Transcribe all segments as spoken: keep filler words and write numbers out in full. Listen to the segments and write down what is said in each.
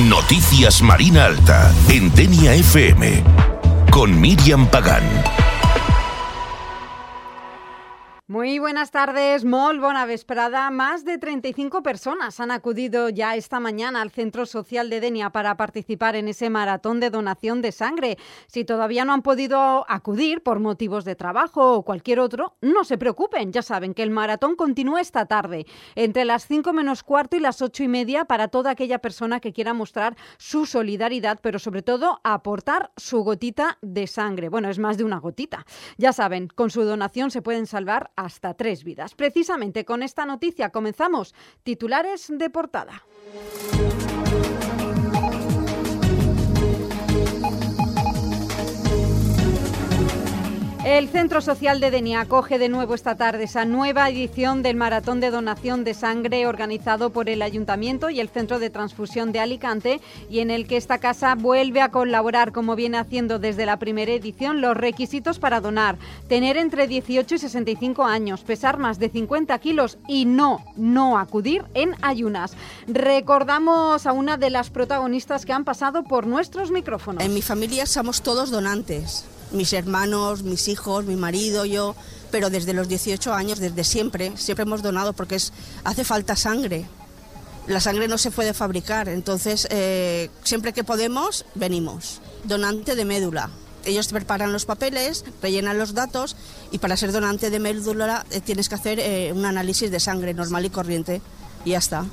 Noticias Marina Alta, en Denia F M, con Miriam Pagán. Muy buenas tardes, molt bona vesprada. Más de treinta y cinco personas han acudido ya esta mañana al Centro Social de Denia para participar en ese maratón de donación de sangre. Si todavía no han podido acudir por motivos de trabajo o cualquier otro, no se preocupen. Ya saben que el maratón continúa esta tarde, entre las cinco menos cuarto y las ocho y media, para toda aquella persona que quiera mostrar su solidaridad, pero sobre todo aportar su gotita de sangre. Bueno, es más de una gotita. Ya saben, con su donación se pueden salvar hasta tres vidas. Precisamente con esta noticia comenzamos. Titulares de portada. El Centro Social de Denia acoge de nuevo esta tarde esa nueva edición del Maratón de Donación de Sangre organizado por el Ayuntamiento y el Centro de Transfusión de Alicante, y en el que esta casa vuelve a colaborar, como viene haciendo desde la primera edición. Los requisitos para donar: tener entre dieciocho y sesenta y cinco años, pesar más de cincuenta kilos y no, no acudir en ayunas. Recordamos a una de las protagonistas que han pasado por nuestros micrófonos. En mi familia somos todos donantes. Mis hermanos, mis hijos, mi marido, yo, pero desde los dieciocho años, desde siempre, siempre hemos donado porque es, hace falta sangre. La sangre no se puede fabricar, entonces eh, siempre que podemos, venimos. Donante de médula. Ellos te preparan los papeles, rellenan los datos y para ser donante de médula eh, tienes que hacer eh, un análisis de sangre normal y corriente y ya está.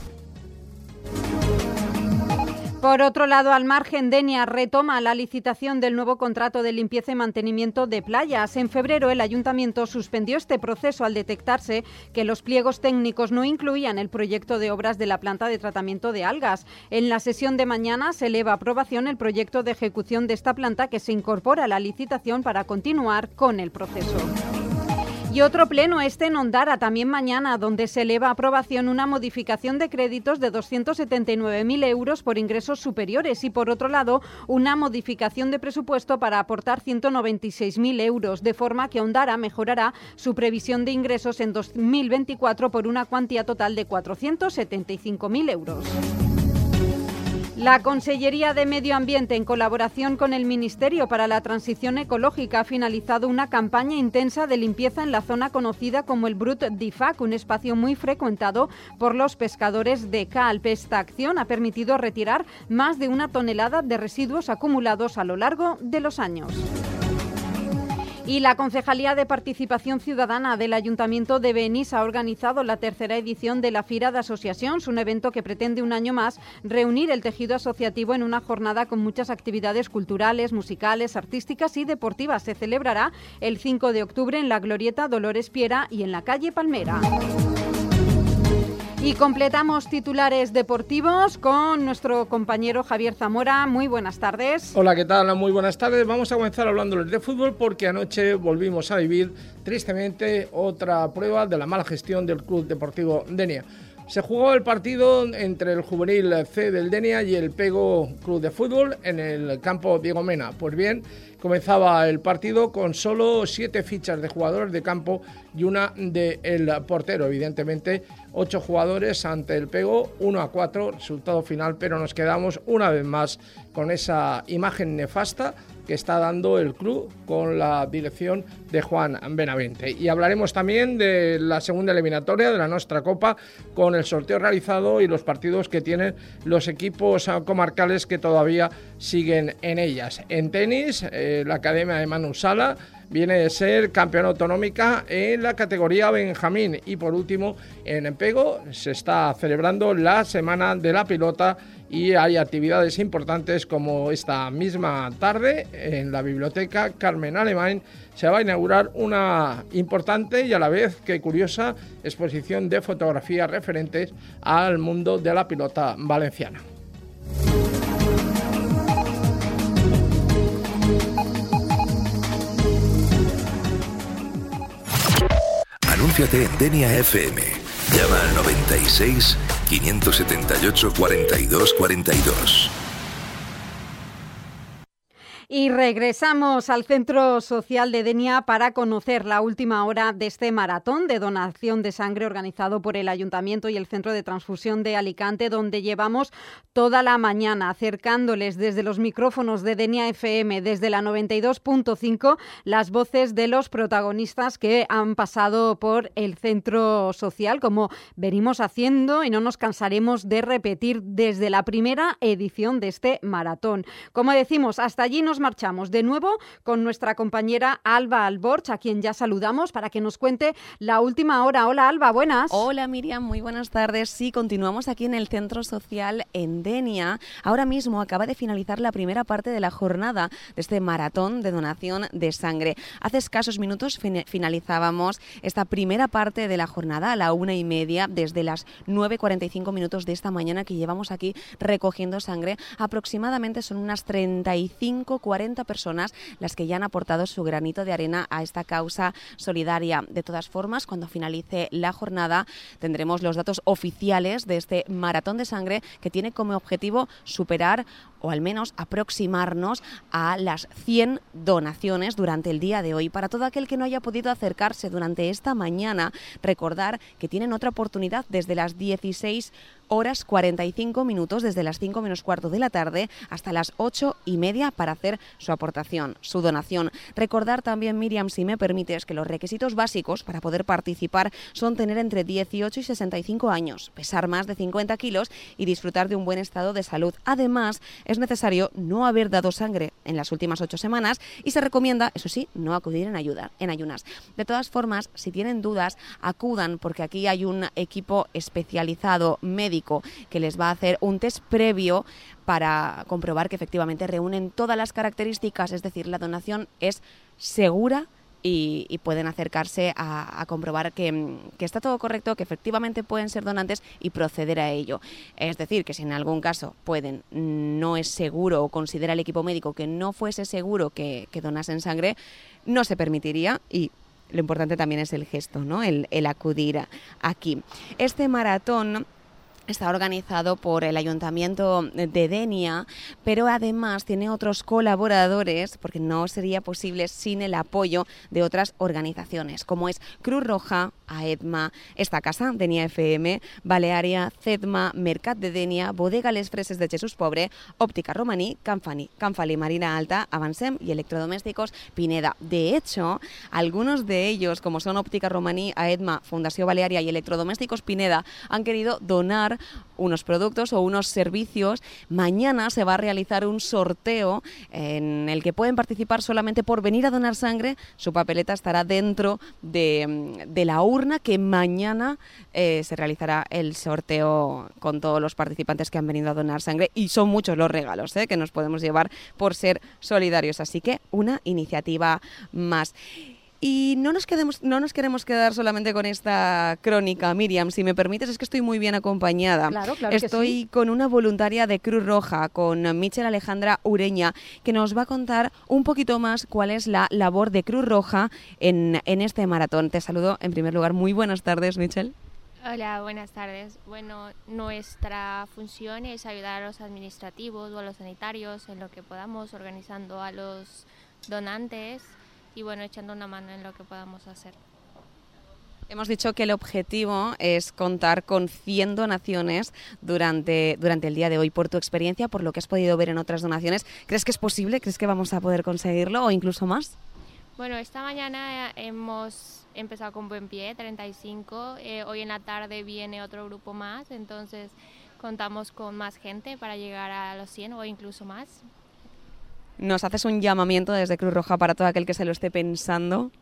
Por otro lado, al margen, Denia retoma la licitación del nuevo contrato de limpieza y mantenimiento de playas. En febrero, el Ayuntamiento suspendió este proceso al detectarse que los pliegos técnicos no incluían el proyecto de obras de la planta de tratamiento de algas. En la sesión de mañana se eleva a aprobación el proyecto de ejecución de esta planta, que se incorpora a la licitación para continuar con el proceso. Y otro pleno este en Ondara, también mañana, donde se eleva a aprobación una modificación de créditos de doscientos setenta y nueve mil euros por ingresos superiores y, por otro lado, una modificación de presupuesto para aportar ciento noventa y seis mil euros, de forma que Ondara mejorará su previsión de ingresos en dos mil veinticuatro por una cuantía total de cuatrocientos setenta y cinco mil euros. La Consellería de Medio Ambiente, en colaboración con el Ministerio para la Transición Ecológica, ha finalizado una campaña intensa de limpieza en la zona conocida como el Brut d'Ifac, un espacio muy frecuentado por los pescadores de Calp. Esta acción ha permitido retirar más de una tonelada de residuos acumulados a lo largo de los años. Y la Concejalía de Participación Ciudadana del Ayuntamiento de Benís ha organizado la tercera edición de la Fira de Asociacions, un evento que pretende un año más reunir el tejido asociativo en una jornada con muchas actividades culturales, musicales, artísticas y deportivas. Se celebrará el cinco de octubre en la Glorieta Dolores Piera y en la calle Palmera. Y completamos titulares deportivos con nuestro compañero Javier Zamora. Muy buenas tardes. Hola, ¿qué tal? Muy buenas tardes. Vamos a comenzar hablándoles de fútbol porque anoche volvimos a vivir tristemente otra prueba de la mala gestión del Club Deportivo Denia. Se jugó el partido entre el Juvenil C del Denia y el Pego Club de Fútbol en el campo Diego Mena. Pues bien, comenzaba el partido con solo siete fichas de jugadores de campo y una del portero. Evidentemente, ocho jugadores ante el Pego, uno a cuatro, resultado final, pero nos quedamos una vez más con esa imagen nefasta que está dando el club con la dirección de Juan Benavente. Y hablaremos también de la segunda eliminatoria de la Nostra Copa, con el sorteo realizado y los partidos que tienen los equipos comarcales que todavía siguen en ellas. En tenis, eh, la Academia de Manu Sala viene de ser campeona autonómica en la categoría Benjamín. Y por último, en Pego se está celebrando la Semana de la Pilota y hay actividades importantes como esta misma tarde en la Biblioteca Carmen Alemán. Se va a inaugurar una importante y a la vez que curiosa exposición de fotografías referentes al mundo de la pilota valenciana. Anúnciate en Denia F M. Llama al noventa y seis, quinientos setenta y ocho, cuarenta y dos cuarenta y dos. Y regresamos al Centro Social de Denia para conocer la última hora de este maratón de donación de sangre organizado por el Ayuntamiento y el Centro de Transfusión de Alicante, donde llevamos toda la mañana acercándoles desde los micrófonos de Denia F M, desde la noventa y dos punto cinco, las voces de los protagonistas que han pasado por el Centro Social, como venimos haciendo y no nos cansaremos de repetir desde la primera edición de este maratón. Como decimos, hasta allí nos marchamos de nuevo con nuestra compañera Alba Alborch, a quien ya saludamos para que nos cuente la última hora. Hola Alba, buenas. Hola Miriam, muy buenas tardes. Sí, continuamos aquí en el Centro Social en Denia. Ahora mismo acaba de finalizar la primera parte de la jornada de este maratón de donación de sangre. Hace escasos minutos fin- finalizábamos esta primera parte de la jornada a la una y media, desde las nueve cuarenta y cinco minutos de esta mañana que llevamos aquí recogiendo sangre. Aproximadamente son unas treinta y cinco cuarenta personas las que ya han aportado su granito de arena a esta causa solidaria. De todas formas, cuando finalice la jornada tendremos los datos oficiales de este maratón de sangre, que tiene como objetivo superar o al menos aproximarnos a las cien donaciones durante el día de hoy. Para todo aquel que no haya podido acercarse durante esta mañana, recordar que tienen otra oportunidad desde las dieciséis horas cuarenta y cinco minutos, desde las cinco menos cuarto de la tarde hasta las ocho y media, para hacer su aportación, su donación. Recordar también, Miriam, si me permites, que los requisitos básicos para poder participar son tener entre dieciocho y sesenta y cinco años, pesar más de cincuenta kilos y disfrutar de un buen estado de salud. Además, es necesario no haber dado sangre en las últimas ocho semanas y se recomienda, eso sí, no acudir en, ayuda, en ayunas. De todas formas, si tienen dudas, acudan, porque aquí hay un equipo especializado médico que les va a hacer un test previo para comprobar que efectivamente reúnen todas las características, es decir, la donación es segura y, y pueden acercarse a, a comprobar que, que está todo correcto, que efectivamente pueden ser donantes y proceder a ello. Es decir, que si en algún caso pueden, no es seguro o considera el equipo médico que no fuese seguro que, que donasen sangre, no se permitiría, y lo importante también es el gesto, ¿no? El, el acudir aquí. Este maratón está organizado por el Ayuntamiento de Denia, pero además tiene otros colaboradores, porque no sería posible sin el apoyo de otras organizaciones, como es Cruz Roja, AEDMA, esta casa, Denia F M, Balearia, CEDMA, Mercat de Denia, Bodega Les Freses de Jesús Pobre, Óptica Romaní, Canfani, Canfali Marina Alta, Avancem y Electrodomésticos Pineda. De hecho, algunos de ellos, como son Óptica Romaní, AEDMA, Fundación Balearia y Electrodomésticos Pineda, han querido donar unos productos o unos servicios. Mañana se va a realizar un sorteo en el que pueden participar solamente por venir a donar sangre. Su papeleta estará dentro de, de la urna, que mañana eh, se realizará el sorteo con todos los participantes que han venido a donar sangre, y son muchos los regalos eh, que nos podemos llevar por ser solidarios, así que una iniciativa más. Y no nos, quedemos, no nos queremos quedar solamente con esta crónica, Miriam, si me permites, es que estoy muy bien acompañada. Claro, claro estoy que sí. Con una voluntaria de Cruz Roja, con Michel Alejandra Ureña, que nos va a contar un poquito más cuál es la labor de Cruz Roja en, en este maratón. Te saludo en primer lugar. Muy buenas tardes, Michel. Hola, buenas tardes. Bueno, nuestra función es ayudar a los administrativos o a los sanitarios en lo que podamos, organizando a los donantes y bueno, echando una mano en lo que podamos hacer. Hemos dicho que el objetivo es contar con cien donaciones durante, durante el día de hoy. Por tu experiencia, por lo que has podido ver en otras donaciones, ¿crees que es posible? ¿Crees que vamos a poder conseguirlo o incluso más? Bueno, esta mañana hemos empezado con buen pie, treinta y cinco. Eh, hoy en la tarde viene otro grupo más, entonces contamos con más gente para llegar a los cien o incluso más. ¿Nos haces un llamamiento desde Cruz Roja para todo aquel que se lo esté pensando?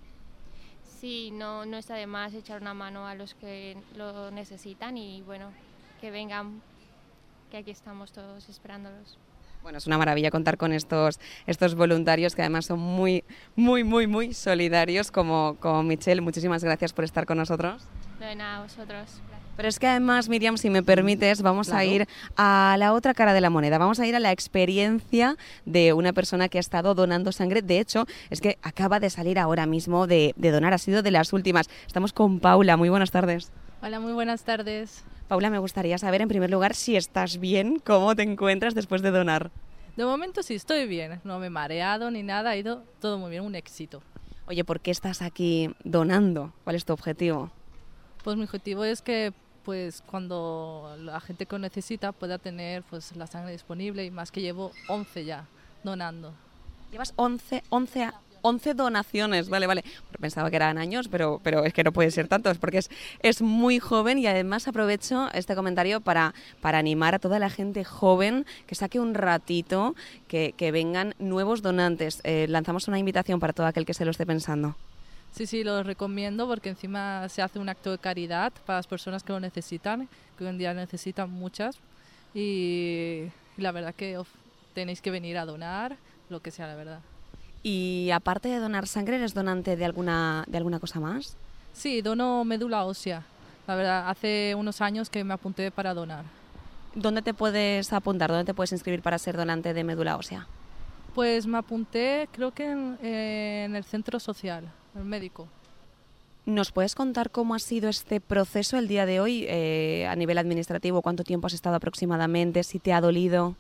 Sí, no, no está de más echar una mano a los que lo necesitan y bueno, que vengan, que aquí estamos todos esperándolos. Bueno, es una maravilla contar con estos, estos voluntarios que además son muy, muy, muy, muy solidarios, como, como Michel. Muchísimas gracias por estar con nosotros. No de nada, vosotros. Pero es que además, Miriam, si me permites, vamos Claro. a ir a la otra cara de la moneda. Vamos a ir a la experiencia de una persona que ha estado donando sangre. De hecho, es que acaba de salir ahora mismo de, de donar, ha sido de las últimas. Estamos con Paula. Muy buenas tardes. Hola, muy buenas tardes. Paula, me gustaría saber en primer lugar si estás bien, cómo te encuentras después de donar. De momento sí, estoy bien, no me he mareado ni nada, ha ido todo muy bien, un éxito. Oye, ¿por qué estás aquí donando? ¿Cuál es tu objetivo? Pues mi objetivo es que pues cuando la gente que lo necesita pueda tener pues la sangre disponible, y más que llevo once ya donando. Llevas once, once, once donaciones, vale, vale. Pensaba que eran años, pero, pero es que no puede ser tantos porque es, es muy joven, y además aprovecho este comentario para, para animar a toda la gente joven que saque un ratito, que, que vengan nuevos donantes. Eh, lanzamos una invitación para todo aquel que se lo esté pensando. Sí, sí, lo recomiendo porque encima se hace un acto de caridad para las personas que lo necesitan, que hoy en día necesitan muchas, y, y la verdad que of, tenéis que venir a donar, lo que sea, la verdad. Y aparte de donar sangre, ¿eres donante de alguna, de alguna cosa más? Sí, dono médula ósea. La verdad, hace unos años que me apunté para donar. ¿Dónde te puedes apuntar? ¿Dónde te puedes inscribir para ser donante de médula ósea? Pues me apunté, creo que en, en el centro social, el médico. ¿Nos puedes contar cómo ha sido este proceso el día de hoy eh, a nivel administrativo? ¿Cuánto tiempo has estado aproximadamente? ¿Si te ha dolido?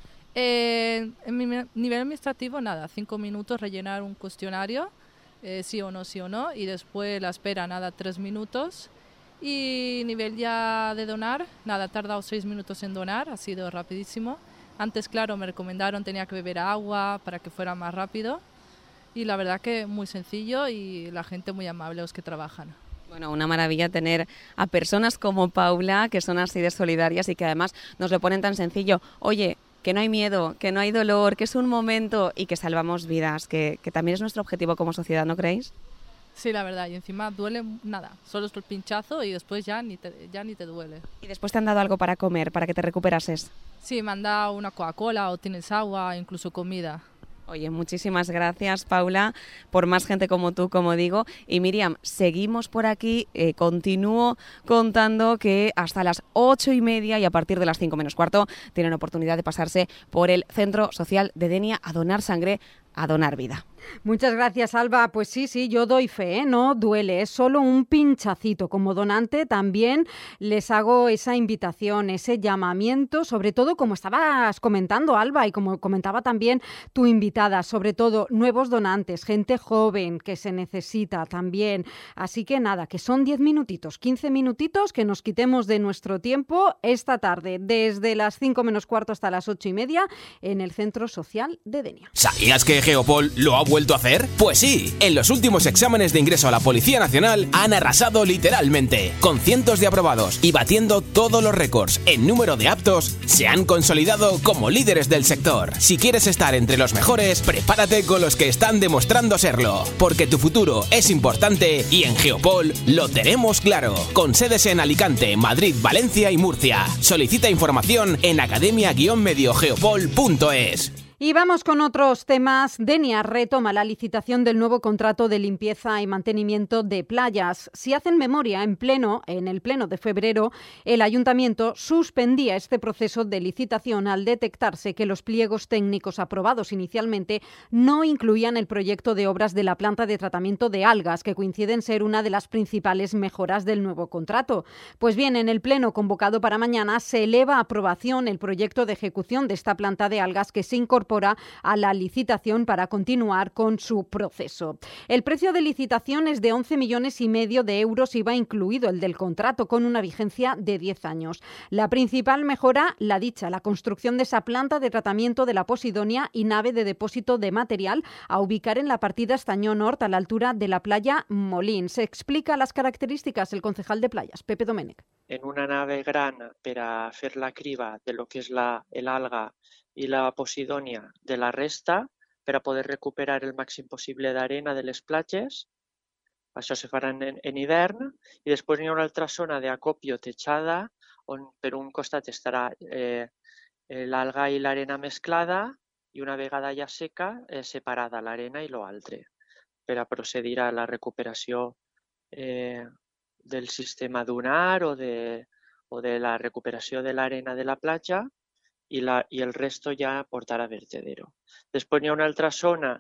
Eh, en mi nivel administrativo, nada, cinco minutos, rellenar un cuestionario, eh, sí o no, sí o no, y después la espera, nada, tres minutos. Y nivel ya de donar, nada, he tardado seis minutos en donar, ha sido rapidísimo. Antes, claro, me recomendaron, tenía que beber agua para que fuera más rápido. Y la verdad que muy sencillo, y la gente muy amable, los que trabajan. Bueno, una maravilla tener a personas como Paula, que son así de solidarias y que además nos lo ponen tan sencillo. Oye, que no hay miedo, que no hay dolor, que es un momento y que salvamos vidas, que, que también es nuestro objetivo como sociedad, ¿no creéis? Sí, la verdad, y encima duele nada, solo es el pinchazo y después ya ni te, ya ni te duele. ¿Y después te han dado algo para comer, para que te recuperases? Sí, me han dado una Coca-Cola o tienes agua, incluso comida. Oye, muchísimas gracias, Paula, por más gente como tú, como digo. Y Miriam, seguimos por aquí, eh, continúo contando que hasta las ocho y media y a partir de las cinco menos cuarto tienen oportunidad de pasarse por el Centro Social de Denia a donar sangre, a donar vida. Muchas gracias, Alba. Pues sí, sí, yo doy fe, ¿eh? No duele, es solo un pinchacito. Como donante también les hago esa invitación, ese llamamiento, sobre todo como estabas comentando, Alba, y como comentaba también tu invitada, sobre todo nuevos donantes, gente joven que se necesita también. Así que nada, que son diez minutitos, quince minutitos que nos quitemos de nuestro tiempo esta tarde, desde las cinco menos cuarto hasta las ocho y media, en el Centro Social de Denia. ¿Sabías que Geopol lo ha vuelto a hacer? Pues sí, en los últimos exámenes de ingreso a la Policía Nacional han arrasado literalmente. Con cientos de aprobados y batiendo todos los récords en número de aptos, se han consolidado como líderes del sector. Si quieres estar entre los mejores, prepárate con los que están demostrando serlo, porque tu futuro es importante y en Geopol lo tenemos claro. Con sedes en Alicante, Madrid, Valencia y Murcia. Solicita información en academia guion medio geopol punto es. Y vamos con otros temas. Denia retoma la licitación del nuevo contrato de limpieza y mantenimiento de playas. Si hacen memoria, en pleno, en el pleno de febrero, el ayuntamiento suspendía este proceso de licitación al detectarse que los pliegos técnicos aprobados inicialmente no incluían el proyecto de obras de la planta de tratamiento de algas, que coincide en ser una de las principales mejoras del nuevo contrato. Pues bien, en el pleno convocado para mañana se eleva a aprobación el proyecto de ejecución de esta planta de algas, que se incorpora a la licitación para continuar con su proceso. El precio de licitación es de once millones y medio de euros y va incluido el del contrato, con una vigencia de diez años. La principal mejora, la dicha, la construcción de esa planta de tratamiento de la Posidonia y nave de depósito de material a ubicar en la partida Estañó Nord, a la altura de la playa Molín. Se explica las características el concejal de playas, Pepe Domènech. En una nave gran per a fer la criba de lo que és la, l'alga i la Posidonia de la resta, per a poder recuperar el màxim possible d'arena de les platges. Això se farà en, en hivern, i després hi ha una altra zona d'acopio techada, on per un costat estarà eh, l'alga i l'arena mesclada, i una vegada ja seca, eh, separada l'arena i l'altre, per a procedir a la recuperació eh, del sistema dunar o de, o de la recuperació de l'arena de la platja, i, la, i el resto ja portar a vertedero. Després hi ha una altra zona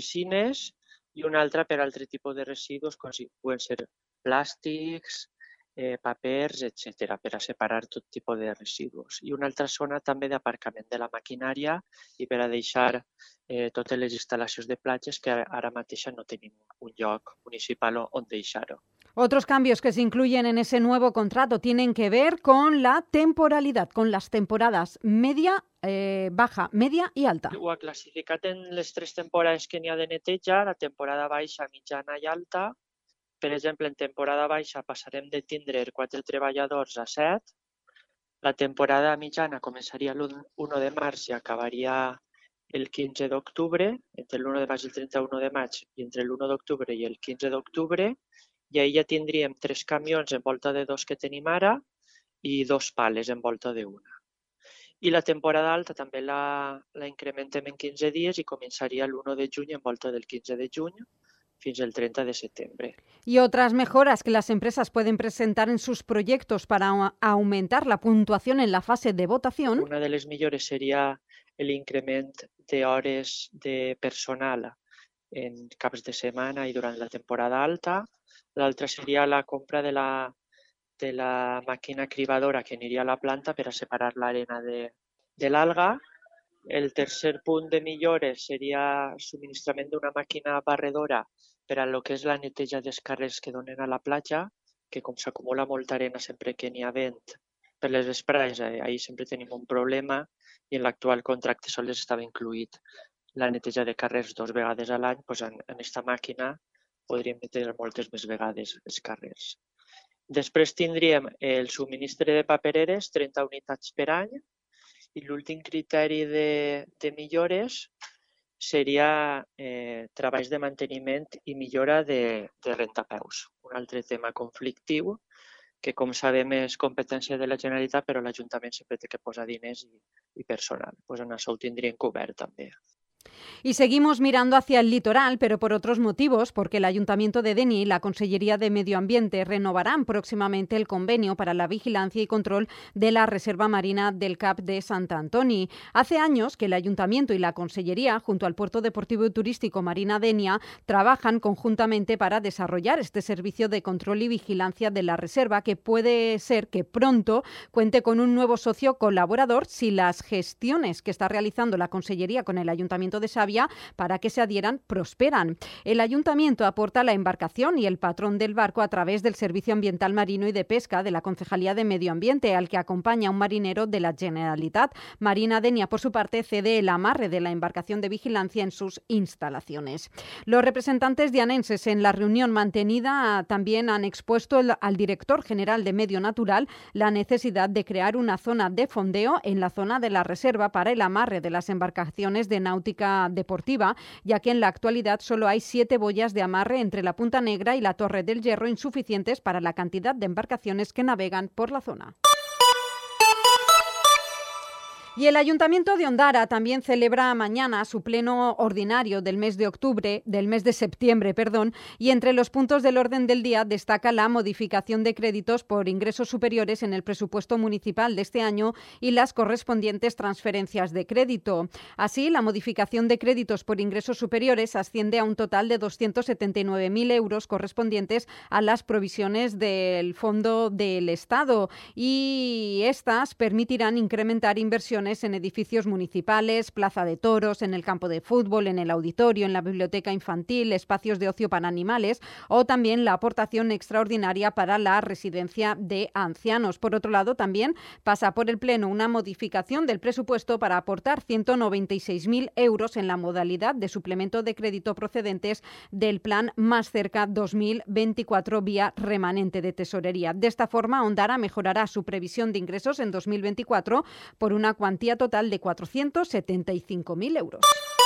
d'oficines i una altra per altre tipus de residus, com si poden ser plàstics, eh, papers, etcètera, per a separar tot tipus de residus. I una altra zona també d'aparcament de la maquinària i per a deixar eh, totes les instal·lacions de platges que ara mateix no tenim un lloc municipal on deixar-ho. Otros cambios que se incluyen en ese nuevo contrato tienen que ver con la temporalidad, con las temporadas media, eh, baja, media i alta. Ho ha classificat en les tres temporades que n'hi ha de neteja, la temporada baixa, mitjana i alta. Per exemple, en temporada baixa passarem de tindre quatre treballadors a set. La temporada mitjana començaria l'u de març i acabaria el quinze d'octubre, entre l'u de març i el trenta-u de maig, i entre l'u d'octubre i el quinze d'octubre. I ahir ja tindríem tres camions en volta de dos que tenim ara i dos pales en volta d'una. I la temporada alta també la, la incrementem en quinze dies i començaria l'u de juny en volta del quinze de juny fins al trenta de setembre. Y otras mejoras que las empresas pueden presentar en sus proyectos para aumentar la puntuación en la fase de votación. Una de les millores seria l'increment d'hores de personal en caps de setmana i durant la temporada alta. L'altra seria la compra de la, de la màquina cribadora que aniria a la planta per a separar l'arena de, de l'alga. El tercer punt de millores seria el subministrament d'una màquina barredora per a lo que és la neteja dels carrers que donen a la platja, que com s'acumula molta arena sempre que n'hi ha vent per les vesprades, eh, ahir sempre tenim un problema i en l'actual contracte sols estava incluït la neteja de carrers dos vegades a l'any, doncs en aquesta màquina podríem netejar moltes més vegades els carrers. Després tindríem el subministre de papereres, trenta unitats per any, i l'últim criteri de, de millores seria eh, treballs de manteniment i millora de, de rentapeus. Un altre tema conflictiu que, com sabem, és competència de la Generalitat, però l'Ajuntament sempre té que posar diners i, i personal. Pues en això ho tindrien cobert també. Y seguimos mirando hacia el litoral, pero por otros motivos, porque el Ayuntamiento de Denia y la Consellería de Medio Ambiente renovarán próximamente el convenio para la vigilancia y control de la Reserva Marina del Cap de Sant Antoni. Hace años que el Ayuntamiento y la Consellería, junto al Puerto Deportivo y Turístico Marina Denia, trabajan conjuntamente para desarrollar este servicio de control y vigilancia de la reserva, que puede ser que pronto cuente con un nuevo socio colaborador si las gestiones que está realizando la Consellería con el Ayuntamiento de Xàbia para que se adhieran prosperan. El Ayuntamiento aporta la embarcación y el patrón del barco a través del Servicio Ambiental Marino y de Pesca de la Concejalía de Medio Ambiente, al que acompaña un marinero de la Generalitat. Marina Denia, por su parte, cede el amarre de la embarcación de vigilancia en sus instalaciones. Los representantes dianenses en la reunión mantenida también han expuesto el, al director general de Medio Natural la necesidad de crear una zona de fondeo en la zona de la reserva para el amarre de las embarcaciones de náutica deportiva, ya que en la actualidad solo hay siete boyas de amarre entre la Punta Negra y la Torre del Hierro, insuficientes para la cantidad de embarcaciones que navegan por la zona. Y el Ayuntamiento de Ondara también celebra mañana su pleno ordinario del mes de octubre, del mes de septiembre, perdón, y entre los puntos del orden del día destaca la modificación de créditos por ingresos superiores en el presupuesto municipal de este año y las correspondientes transferencias de crédito. Así, la modificación de créditos por ingresos superiores asciende a un total de doscientos setenta y nueve mil euros correspondientes a las provisiones del Fondo del Estado, y estas permitirán incrementar inversiones en edificios municipales, plaza de toros, en el campo de fútbol, en el auditorio, en la biblioteca infantil, espacios de ocio para animales o también la aportación extraordinaria para la residencia de ancianos. Por otro lado, también pasa por el Pleno una modificación del presupuesto para aportar ciento noventa y seis mil euros en la modalidad de suplemento de crédito procedentes del Plan Más Cerca dos mil veinticuatro vía remanente de tesorería. De esta forma, Ondara mejorará su previsión de ingresos en dos mil veinticuatro por una cuantía total de cuatrocientos setenta y cinco mil euros.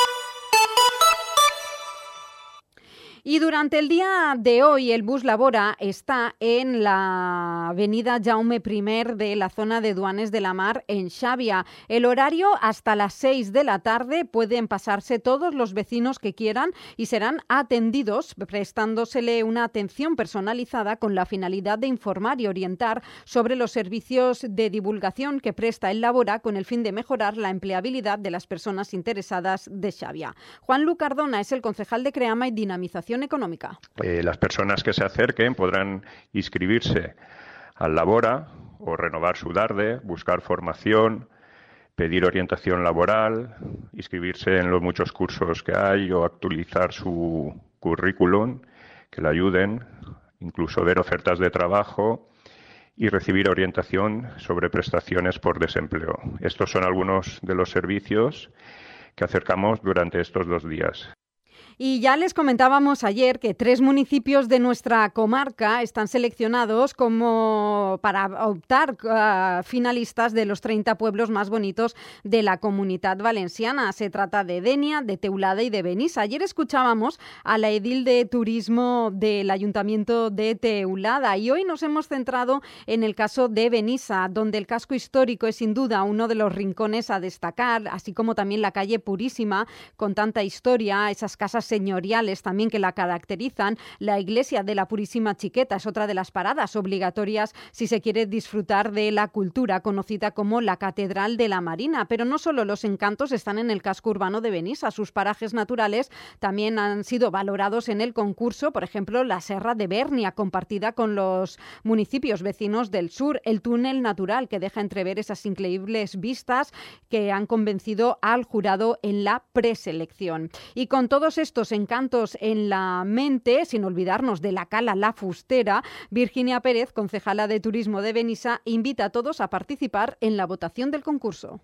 Y durante el día de hoy el bus Labora está en la avenida Jaume primero de la zona de Duanes de la Mar en Xàbia. El horario hasta las seis de la tarde, pueden pasarse todos los vecinos que quieran y serán atendidos prestándosele una atención personalizada con la finalidad de informar y orientar sobre los servicios de divulgación que presta el Labora con el fin de mejorar la empleabilidad de las personas interesadas de Xàbia. Juan Lu Cardona es el concejal de Creama y Dinamización Económica. Eh, las personas que se acerquen podrán inscribirse al Labora o renovar su DARDE, buscar formación, pedir orientación laboral, inscribirse en los muchos cursos que hay o actualizar su currículum que le ayuden, incluso ver ofertas de trabajo y recibir orientación sobre prestaciones por desempleo. Estos son algunos de los servicios que acercamos durante estos dos días. Y ya les comentábamos ayer que tres municipios de nuestra comarca están seleccionados como para optar a finalistas de los treinta pueblos más bonitos de la Comunitat Valenciana. Se trata de Denia, de Teulada y de Benissa. Ayer escuchábamos a la edil de turismo del Ayuntamiento de Teulada y hoy nos hemos centrado en el caso de Benissa, donde el casco histórico es sin duda uno de los rincones a destacar, así como también la calle Purísima, con tanta historia, esas casas señoriales también que la caracterizan. La iglesia de la Purísima Chiqueta es otra de las paradas obligatorias si se quiere disfrutar de la cultura, conocida como la Catedral de la Marina. Pero no solo los encantos están en el casco urbano de Benissa, sus parajes naturales también han sido valorados en el concurso, por ejemplo, la Serra de Bernia, compartida con los municipios vecinos del sur, el túnel natural que deja entrever esas increíbles vistas que han convencido al jurado en la preselección. Y con todos estos encantos en la mente, sin olvidarnos de la Cala La Fustera, Virginia Pérez, concejala de Turismo de Benissa, invita a todos a participar en la votación del concurso.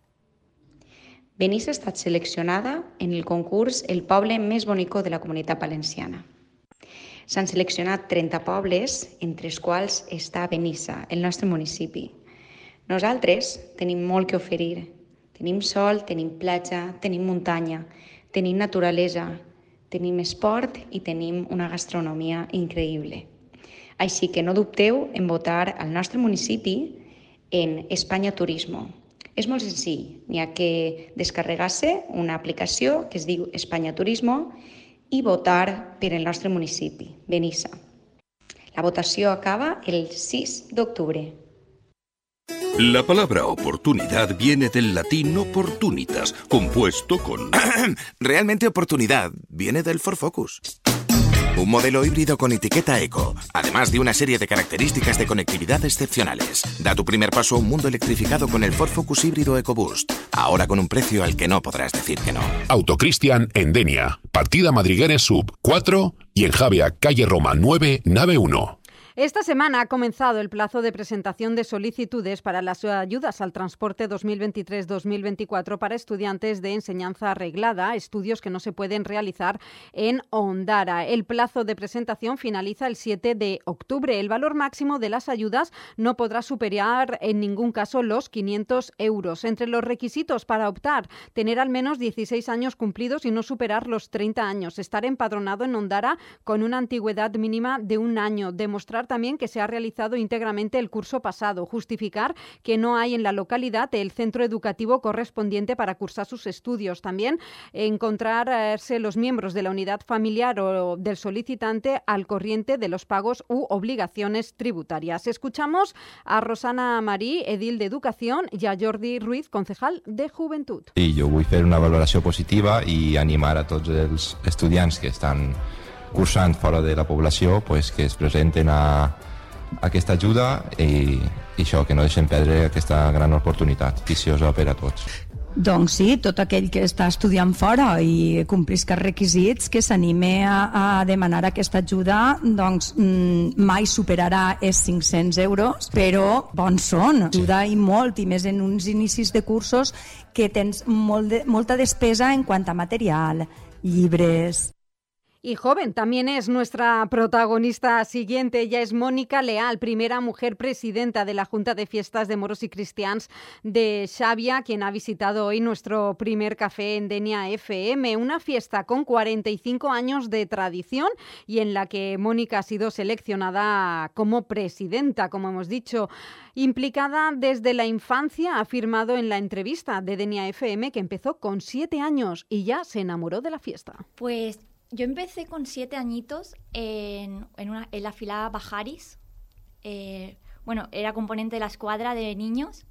Benissa ha estat seleccionada en el concurs El poble més bonico de la Comunitat Valenciana. S'han seleccionat trenta pobles, entre els quals està Benissa, el nostre municipi. Nosaltres tenim molt que oferir. Tenim sol, tenim platja, tenim muntanya, tenim naturalesa, tenim esport i tenim una gastronomia increïble. Així que no dubteu en votar al nostre municipi en Espanya Turismo. És molt senzill, n'hi ha que descarregar-se una aplicació que es diu Espanya Turismo i votar per el nostre municipi, Benissa. La votació acaba el sis d'octubre. La palabra oportunidad viene del latín opportunitas, compuesto con... Realmente oportunidad viene del Ford Focus. Un modelo híbrido con etiqueta eco, además de una serie de características de conectividad excepcionales. Da tu primer paso a un mundo electrificado con el Ford Focus híbrido EcoBoost, ahora con un precio al que no podrás decir que no. Autocristian en Denia, partida Madrigueres Sub cuatro y en Javia, calle Roma nueve, nave uno. Esta semana ha comenzado el plazo de presentación de solicitudes para las ayudas al transporte dos mil veintitrés dos mil veinticuatro para estudiantes de enseñanza reglada, estudios que no se pueden realizar en Ondara. El plazo de presentación finaliza el siete de octubre. El valor máximo de las ayudas no podrá superar en ningún caso los quinientos euros. Entre los requisitos para optar, tener al menos dieciséis años cumplidos y no superar los treinta años, estar empadronado en Ondara con una antigüedad mínima de un año, demostrar también que se ha realizado íntegramente el curso pasado, justificar que no hay en la localidad el centro educativo correspondiente para cursar sus estudios. También encontrarse los miembros de la unidad familiar o del solicitante al corriente de los pagos u obligaciones tributarias. Escuchamos a Rosana Marí, edil de Educación, y a Jordi Ruiz, concejal de Juventud. I jo vull fer una valoració positiva i animar a tots els estudiants que estan cursant fora de la població, pues, que es presenten a, a aquesta ajuda i, i això, que no deixen perdre aquesta gran oportunitat viciosa per a tots. Doncs sí, tot aquell que està estudiant fora i complisca els requisits, que s'anime a, a demanar aquesta ajuda, doncs mai superarà els cinc-cents euros, però bons són. Ajuda i molt, i més en uns inicis de cursos que tens molt de, molta despesa en quant a material, llibres. Y joven también es nuestra protagonista siguiente. Ella es Mónica Leal, primera mujer presidenta de la Junta de Fiestas de Moros y Cristians de Xàbia, quien ha visitado hoy nuestro primer café en Denia F M. Una fiesta con cuarenta y cinco años de tradición y en la que Mónica ha sido seleccionada como presidenta, como hemos dicho. Implicada desde la infancia, ha afirmado en la entrevista de Denia F M que empezó con siete años y ya se enamoró de la fiesta. Pues yo empecé con siete añitos en, en, una, en la filada Bajaris. Eh, bueno, era componente de la escuadra de niños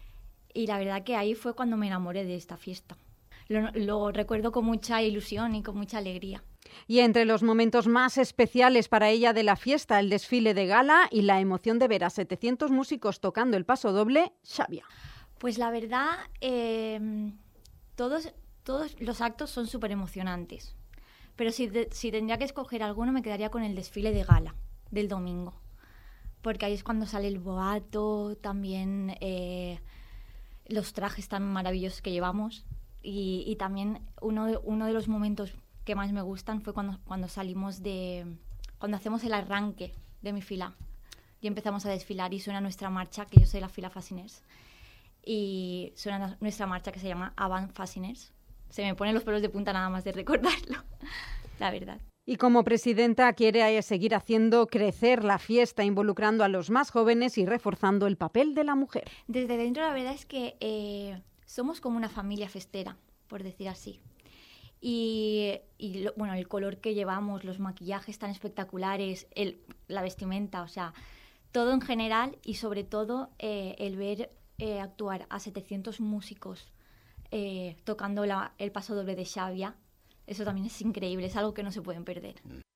y la verdad que ahí fue cuando me enamoré de esta fiesta. Lo, lo recuerdo con mucha ilusión y con mucha alegría. Y entre los momentos más especiales para ella de la fiesta, el desfile de gala y la emoción de ver a setecientos músicos tocando el paso doble, Xàbia. Pues la verdad, eh, todos, todos los actos son súper emocionantes. Pero si, de, si tendría que escoger alguno, me quedaría con el desfile de gala del domingo. Porque ahí es cuando sale el boato, también eh, los trajes tan maravillosos que llevamos. Y, y también uno de, uno de los momentos que más me gustan fue cuando, cuando salimos de... Cuando hacemos el arranque de mi fila. Y empezamos a desfilar y suena nuestra marcha, que yo soy la fila Faciners. Y suena nuestra marcha que se llama Avant Faciners. Se me ponen los pelos de punta nada más de recordarlo, la verdad. Y como presidenta quiere seguir haciendo crecer la fiesta, involucrando a los más jóvenes y reforzando el papel de la mujer. Desde dentro la verdad es que eh, somos como una familia festera, por decir así. Y, y lo, bueno, el color que llevamos, los maquillajes tan espectaculares, el, la vestimenta, o sea, todo en general y sobre todo eh, el ver eh, actuar a setecientos músicos eh, tocando la, el paso doble de Xàbia, eso también es increíble, es algo que no se pueden perder.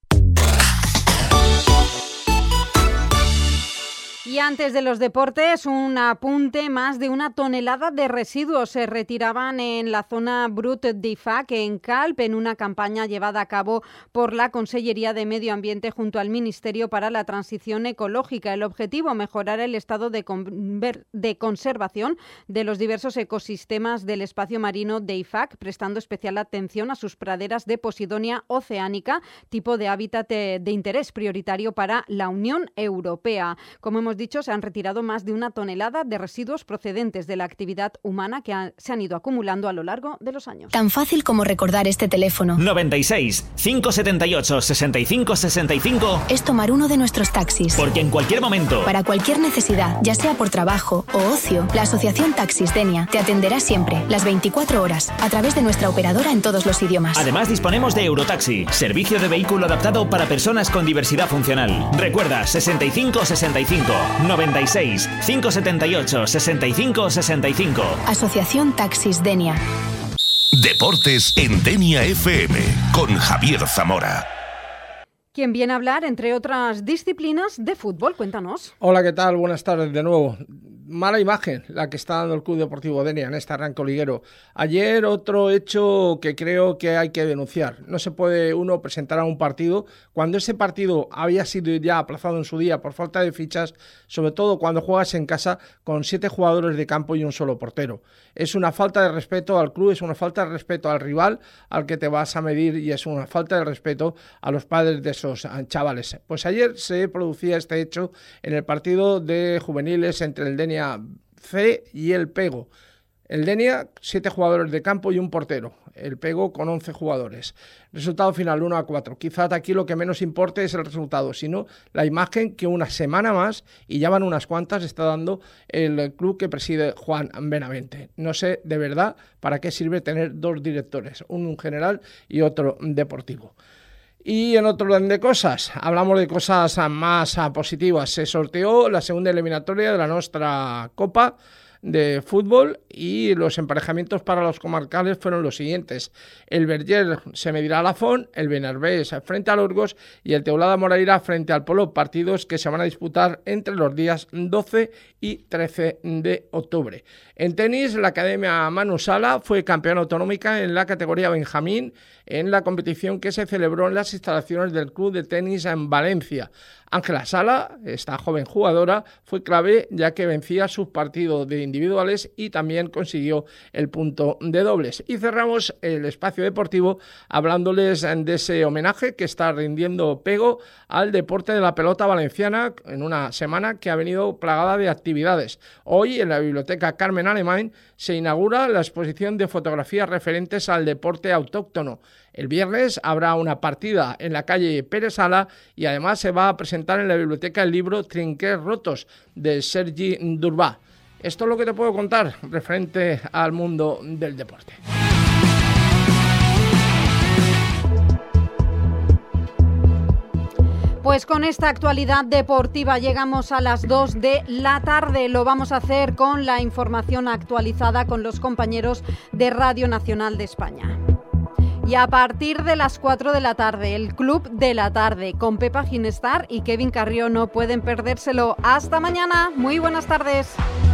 Y antes de los deportes, un apunte: más de una tonelada de residuos se retiraban en la zona Brut d'Ifac, en Calp, en una campaña llevada a cabo por la Consellería de Medio Ambiente junto al Ministerio para la Transición Ecológica. El objetivo, mejorar el estado de, conver- de conservación de los diversos ecosistemas del espacio marino de Ifac, prestando especial atención a sus praderas de Posidonia oceánica, tipo de hábitat de, de interés prioritario para la Unión Europea. Como hemos dicho, se han retirado más de una tonelada de residuos procedentes de la actividad humana que ha, se han ido acumulando a lo largo de los años. Tan fácil como recordar este teléfono. noventa y seis, cinco setenta y ocho, sesenta y cinco sesenta y cinco. Es tomar uno de nuestros taxis. Porque en cualquier momento, para cualquier necesidad, ya sea por trabajo o ocio, la Asociación Taxis Denia te atenderá siempre, las veinticuatro horas, a través de nuestra operadora en todos los idiomas. Además, disponemos de Eurotaxi, servicio de vehículo adaptado para personas con diversidad funcional. Recuerda, sesenta y cinco sesenta y cinco. noventa y seis, cinco setenta y ocho, sesenta y cinco sesenta y cinco. Asociación Taxis Denia. Deportes en Denia F M con Javier Zamora. Quien viene a hablar, entre otras disciplinas, de fútbol. Cuéntanos. Hola, ¿qué tal? Buenas tardes de nuevo. Mala imagen la que está dando el Club Deportivo Denia en este arranque liguero. Ayer otro hecho que creo que hay que denunciar. No se puede uno presentar a un partido cuando ese partido había sido ya aplazado en su día por falta de fichas, sobre todo cuando juegas en casa con siete jugadores de campo y un solo portero. Es una falta de respeto al club, es una falta de respeto al rival al que te vas a medir y es una falta de respeto a los padres de esos chavales. Pues ayer se producía este hecho en el partido de juveniles entre el Denia C y el Pego. El Denia, siete jugadores de campo y un portero. El Pego con once jugadores. Resultado final uno a cuatro. Quizás aquí lo que menos importe es el resultado, sino la imagen que una semana más, y ya van unas cuantas, está dando el club que preside Juan Benavente. No sé de verdad para qué sirve tener dos directores, un general y otro deportivo. Y en otro orden de cosas, hablamos de cosas más positivas. Se sorteó la segunda eliminatoria de la nuestra Copa de fútbol y los emparejamientos para los comarcales fueron los siguientes. El Verger se medirá a la Font, el Benarbés frente al Orgos y el Teulada Moraira frente al Polo, partidos que se van a disputar entre los días doce y trece de octubre. En tenis, la Academia Manu Sala fue campeona autonómica en la categoría Benjamín en la competición que se celebró en las instalaciones del Club de Tenis en Valencia. Ángela Sala, esta joven jugadora, fue clave ya que vencía sus partidos de individuales y también consiguió el punto de dobles. Y cerramos el espacio deportivo hablándoles de ese homenaje que está rindiendo Pego al deporte de la pelota valenciana en una semana que ha venido plagada de actividades. Hoy en la Biblioteca Carmen Alemany se inaugura la exposición de fotografías referentes al deporte autóctono. El viernes habrá una partida en la calle Pérez Sala y además se va a presentar en la biblioteca el libro Trinquets rotos de Sergi Durbà. Esto es lo que te puedo contar referente al mundo del deporte. Pues con esta actualidad deportiva llegamos a las dos de la tarde. Lo vamos a hacer con la información actualizada con los compañeros de Radio Nacional de España. Y a partir de las cuatro de la tarde, el Club de la Tarde, con Pepa Ginestar y Kevin Carrió. No pueden perdérselo. Hasta mañana. Muy buenas tardes.